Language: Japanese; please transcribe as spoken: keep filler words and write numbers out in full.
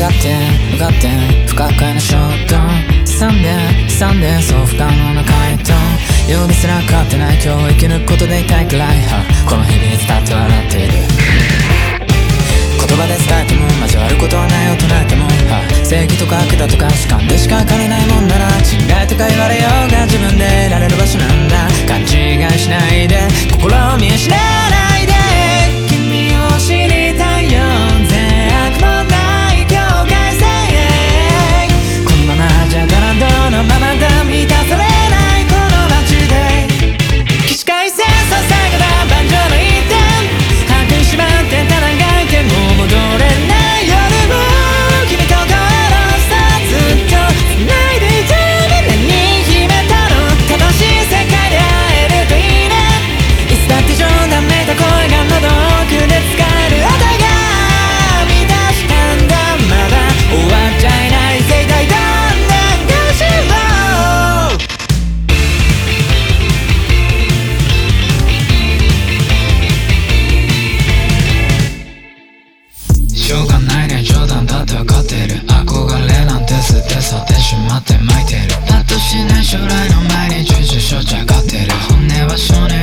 がって向かって不可解な衝動刻んで刻んでそう不可能な回答呼びすら勝ってない今日生き抜くことで痛いくらいこの日々に伝って笑っている言葉で伝えても交わることはない大人でも正義とか悪だとか主観でしか分からないもんなら違いとか言われようが自分でいられる場所なんだ勘違いしないで心を見失わないで君を知りたいよ善悪もない境界線このままじゃただどのままだ満たされないこの街で起死回生ささやかな盤上の一点歯食いしばってただがいてもう戻れない夜も君と心さずっと繋いでいた何秘めたの正しい世界で会えるといいねいつだって冗談めいた声が喉奥で使えるあたが満たしたんだまだ終わっちゃいないぜ一体どんな顔しようしょうがないね冗談だって分かってる憧れなんて捨て去ってしまって巻いてるパッとしない将来の前に重々しょっちゃがってる本音は少年